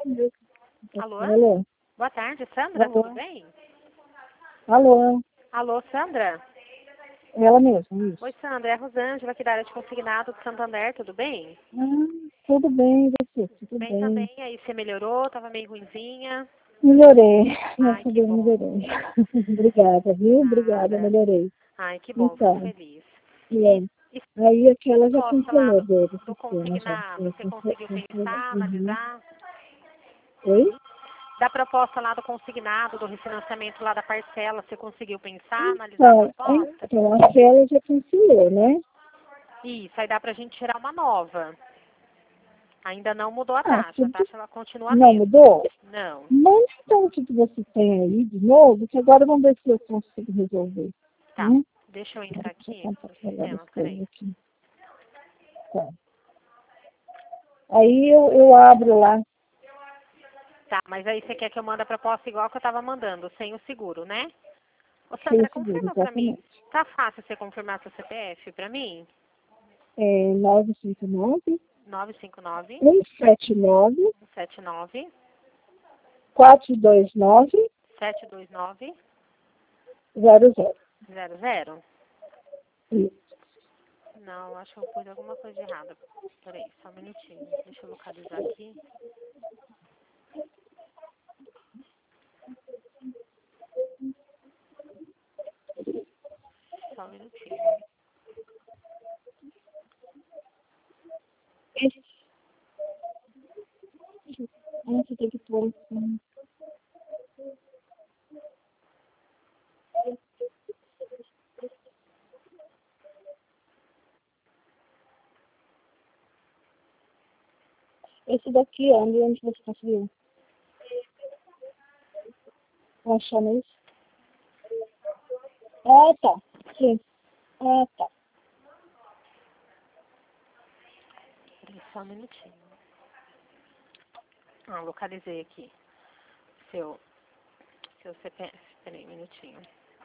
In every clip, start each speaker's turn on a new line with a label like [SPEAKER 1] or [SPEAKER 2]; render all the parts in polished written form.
[SPEAKER 1] Alô?
[SPEAKER 2] Alô?
[SPEAKER 1] Boa tarde, Sandra,
[SPEAKER 2] Alô?
[SPEAKER 1] tudo bem?
[SPEAKER 2] Alô?
[SPEAKER 1] Alô, Sandra?
[SPEAKER 2] Ela mesma, isso.
[SPEAKER 1] Oi, Sandra, é a Rosângela aqui da área de consignado do Santander, tudo bem?
[SPEAKER 2] Tudo bem, e você? Tudo
[SPEAKER 1] Bem
[SPEAKER 2] bem.
[SPEAKER 1] também, aí você melhorou, tava meio ruinzinha.
[SPEAKER 2] Melhorei.
[SPEAKER 1] Ai,
[SPEAKER 2] Graças a
[SPEAKER 1] que
[SPEAKER 2] Deus,
[SPEAKER 1] bom.
[SPEAKER 2] melhorei. Obrigada, viu? Obrigada,
[SPEAKER 1] Nada.
[SPEAKER 2] melhorei.
[SPEAKER 1] Ai, que bom, fico
[SPEAKER 2] Então,
[SPEAKER 1] feliz.
[SPEAKER 2] e
[SPEAKER 1] E,
[SPEAKER 2] aí?
[SPEAKER 1] e
[SPEAKER 2] Aí aquela já
[SPEAKER 1] proposta lá
[SPEAKER 2] cancelou do
[SPEAKER 1] do
[SPEAKER 2] sistema, já.
[SPEAKER 1] consignado, você conseguiu pensar,
[SPEAKER 2] Uhum.
[SPEAKER 1] analisar?
[SPEAKER 2] Oi?
[SPEAKER 1] Da proposta lá do consignado, do refinanciamento lá da parcela, você conseguiu pensar, analisar a proposta?
[SPEAKER 2] Então, aquela já cancelou, né?
[SPEAKER 1] Isso, aí dá pra gente tirar uma nova. Ainda não mudou a
[SPEAKER 2] Tudo
[SPEAKER 1] taxa ela continua a
[SPEAKER 2] não
[SPEAKER 1] mesma.
[SPEAKER 2] mudou?
[SPEAKER 1] Não.
[SPEAKER 2] Manda então o que você tem aí de novo, que agora vamos ver se eu consigo resolver.
[SPEAKER 1] Tá,
[SPEAKER 2] Né?
[SPEAKER 1] deixa eu entrar
[SPEAKER 2] Deixa eu
[SPEAKER 1] aqui
[SPEAKER 2] tentar
[SPEAKER 1] no
[SPEAKER 2] pegar
[SPEAKER 1] sistema,
[SPEAKER 2] as coisas
[SPEAKER 1] peraí.
[SPEAKER 2] aqui. Tá. Aí eu abro lá.
[SPEAKER 1] Tá, mas aí você quer que eu mande a proposta igual que eu tava mandando, sem o seguro, né? Ô
[SPEAKER 2] Sem
[SPEAKER 1] Sandra,
[SPEAKER 2] o seguro,
[SPEAKER 1] confirma pra mim.
[SPEAKER 2] exatamente.
[SPEAKER 1] Tá fácil você confirmar seu CPF pra mim?
[SPEAKER 2] É 959
[SPEAKER 1] 959
[SPEAKER 2] 179
[SPEAKER 1] 179
[SPEAKER 2] 429
[SPEAKER 1] 729
[SPEAKER 2] 00.
[SPEAKER 1] 00.
[SPEAKER 2] Isso.
[SPEAKER 1] Não, acho que eu pus alguma coisa errada. Peraí, só um minutinho. Deixa eu localizar aqui. Só um minutinho.
[SPEAKER 2] Você tem que pôr assim. Esse daqui, onde você conseguiu? Achando isso? Ah, tá. Sim. Ah, tá.
[SPEAKER 1] Peraí, só um minutinho. Ah, localizei aqui. Seu CPF. Peraí, um minutinho.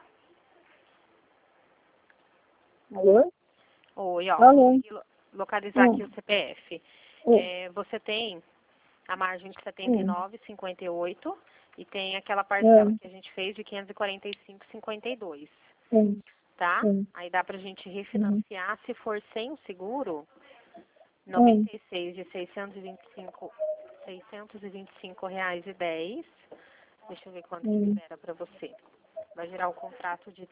[SPEAKER 2] Alô?
[SPEAKER 1] Oi, ó,
[SPEAKER 2] Alô?
[SPEAKER 1] consegui localizar aqui o CPF.
[SPEAKER 2] Oi.
[SPEAKER 1] Você tem a margem de
[SPEAKER 2] Hum.
[SPEAKER 1] 79,58 e tem aquela parcela
[SPEAKER 2] Hum.
[SPEAKER 1] que a gente fez de 545,52,
[SPEAKER 2] Sim.
[SPEAKER 1] tá?
[SPEAKER 2] Sim.
[SPEAKER 1] Aí dá pra gente
[SPEAKER 2] Uhum.
[SPEAKER 1] refinanciar, se for sem o seguro,
[SPEAKER 2] Hum.
[SPEAKER 1] 96 de 625 reais e 10. Deixa eu ver quanto que
[SPEAKER 2] Hum.
[SPEAKER 1] libera pra você. Vai gerar o contrato de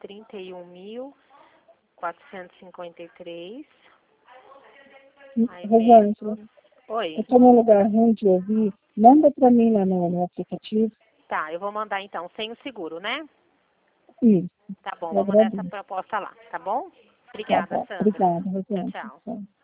[SPEAKER 1] 31.453. Aí
[SPEAKER 2] Rosângela,
[SPEAKER 1] menos.
[SPEAKER 2] eu
[SPEAKER 1] Oi.
[SPEAKER 2] estou num lugar ruim de ouvir. Manda para mim lá no aplicativo.
[SPEAKER 1] Tá, eu vou mandar então, sem o seguro, né?
[SPEAKER 2] Isso.
[SPEAKER 1] Tá bom,
[SPEAKER 2] Eu
[SPEAKER 1] vou mandar essa
[SPEAKER 2] agradeço.
[SPEAKER 1] proposta lá, tá bom?
[SPEAKER 2] Tá
[SPEAKER 1] Obrigada,
[SPEAKER 2] bom.
[SPEAKER 1] Sandra.
[SPEAKER 2] Obrigada,
[SPEAKER 1] Tchau,
[SPEAKER 2] Rosângela.
[SPEAKER 1] tchau.
[SPEAKER 2] Tchau.